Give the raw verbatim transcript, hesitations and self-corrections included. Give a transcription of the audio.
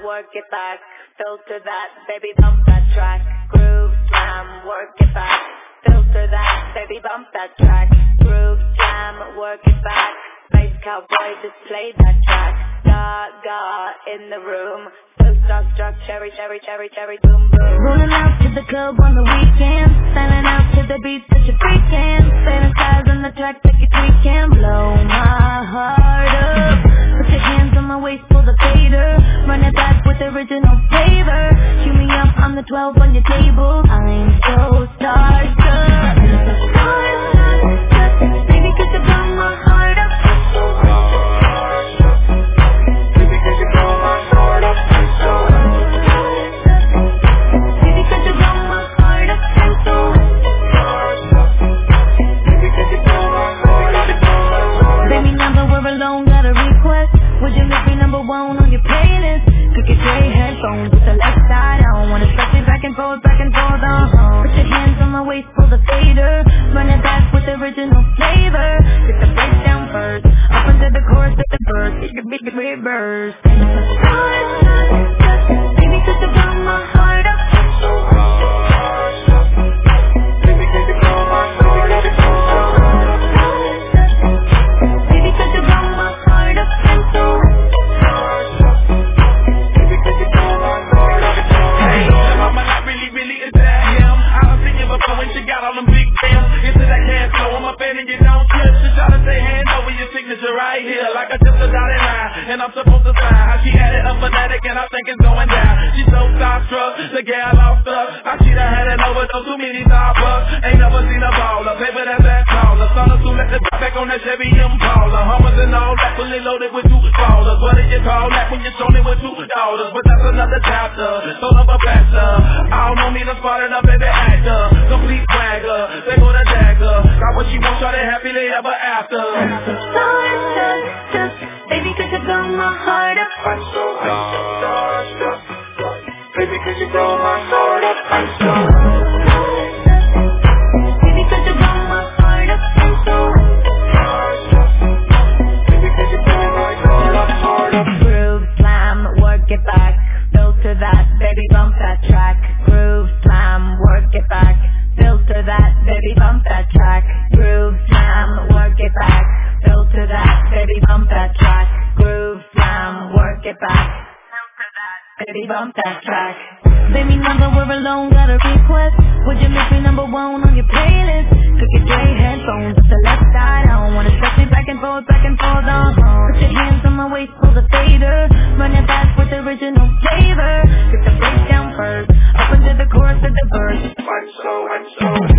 work it back, filter that, baby bump that track. Groove slam, work it back, filter that, baby bump that track. Groove slam, work it back, Space Cowboy, just play that track. Gaga in the room, so starstruck, cherry, cherry, cherry, cherry, boom, boom. Rolling out to the club on the weekend, styling out to the beat that you're freaking. Fantasize on the track like you're tweaking. Blow my heart up, put your hands on my waist, pull the fader. Run it back with original flavor. Cue me up on the twelve on your table. I'm so starstruck. Starstruck, baby, could you blow my heart up? Would you make me number one on your playlist? Click your gray headphones with the left side on. Wanna stretch it back and forth, back and forth, uh-huh. Put your hands on my waist, pull the fader. Run it back with original flavor. Get the breakdown first, up into the chorus of the verse. It can be the reverse. Baby, could you blow my heart up? Baby, could you blow my heart up? Baby, could you blow my heart up? When she got all them big bands into that cash flow, I'm a fan and you don't slip. She try to say hand over your signature right here, like I just a dotted line, and I'm supposed to sign. How she had it up fanatic, and I think it's going down. She's so starstruck, the gal lost up. I see her had an overdose, too many Starbucks. Ain't never seen a baller, paper that's that taller. Son of soon let the back on that Chevy Impala. Hummers and all that, fully loaded with two ballers. What do you call that when you're shown it with two daughters? But that's another chapter, soul of a pastor. I don't know me to spot it up, baby actor. Complete swagger, they go to dagger. Got what she wants, try to happily ever after. Starstruck, just, baby, could you blow my heart up? I'm so starstruck. Baby, could you blow my heart up? I'm so Baby, could you blow my heart up? I'm so Baby, could you blow my heart up? Heart up. Groove slam, work it back, filter that, baby bump that track. Groove slam, work it back, filter that, baby bump that track. Groove slam, work it back, filter that, baby bump that track. Groove slam, work it back, filter that, baby bump that track. Baby, number we're alone, got a request. Would you make me number one on your playlist? Click your gray headphones with the left side on. Wanna stretch me back and forth, back and forth, uh-huh. Put your hands on my waist, pull the fader. Run it back with original flavor. Get the breakdown first, up into the chorus of the verse. I'm so, I'm so